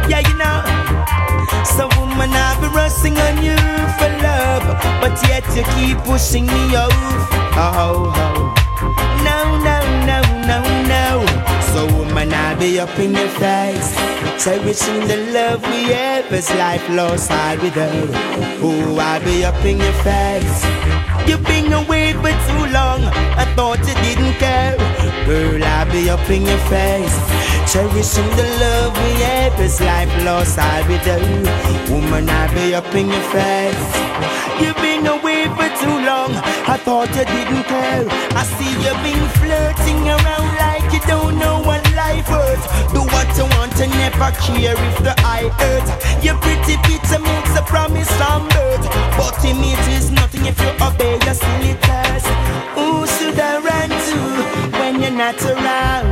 Yeah, you know. So woman, I've been rushing on you for love, but yet you keep pushing me off. Oh, oh. No, no, no, no, no. So woman, I'll be up in your face, cherishing the love we have as life lost all without. Oh, I'll be up in your face. You've been away for too long, I thought you didn't care. Girl, I'll be up in your face, cherishing the love we have as life lost all without. Woman, I'll be up in your face. You've been away for too long, I thought you didn't care. I see you've been flirting around like you don't know what life hurts. Do what you want and never care if the eye hurts. Your pretty picture makes a promise from birth, but image is nothing if you obey your silly task. Who should I run to when you're not around?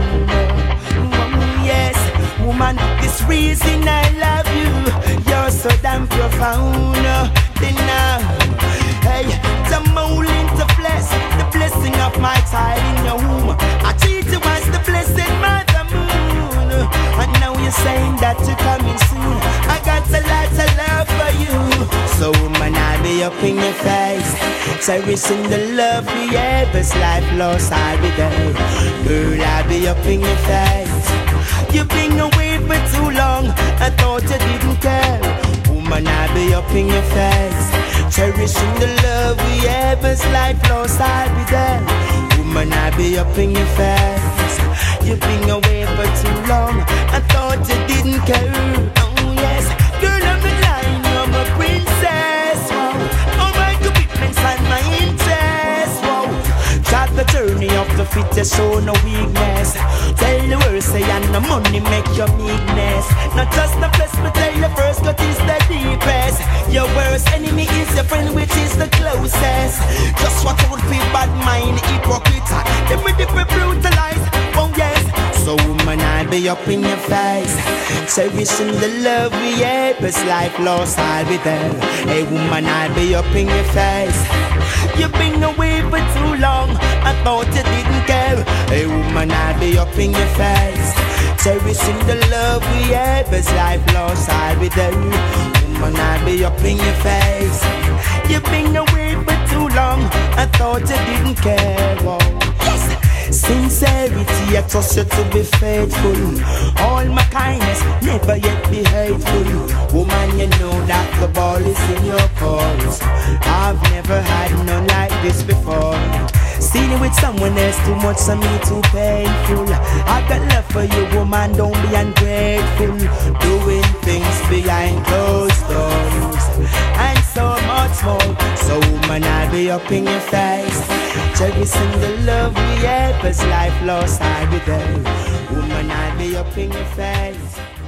Yes, woman, this reason I love you, you're so damn profound. Then now, hey, the mold into flesh, the blessing of my child in your womb. I treat you as the blessed mother moon, and now you're saying that you're coming soon. I got a lot of love for you. So woman, I'll be up in your face, cherishing the love we have as life lost all without. Girl, I'll be up in your face. You've been away for too long, I thought you didn't care. Woman, I'll be up in your face, cherishing the love we have as life lost all without. Woman, I'll be up in your face. You've been away for too long, I thought you didn't care. Oh yes, girl, I'm the lion, you're my princess. Wow. All my commitments and my interest. Wow. Chart the journey of the fittest, show no weakness. Tell the world, say, and the money make your meekness. Not just the best, but tell you first, God is the deepest. Your worst enemy is your friend, which is the closest. Just what would be bad mind, hypocrite. Them with the brutalize, oh yes. So woman, I'll be up in your face, cherishing the love we have as life lost all without. Hey woman, I'll be up in your face. You've been away for too long, I thought you didn't care. Hey woman, I'll be up in your face, cherishing the love we have as life lost all without. Woman, I'll be up in your face. You've been away for too long, I thought you didn't care. Whoa. Yes. Sincerity, I trust you to be faithful. All my kindness, never yet be hateful. Woman, you know that the ball is in your court. I've never had none like this before. Seen it with someone else, too much for me, too painful. I got love for you, woman, don't be ungrateful. Doing things behind closed doors, and so much more. So woman, I'll be up in your face, cherishing the love we have as life lost all without. Woman, I'll be up in your face.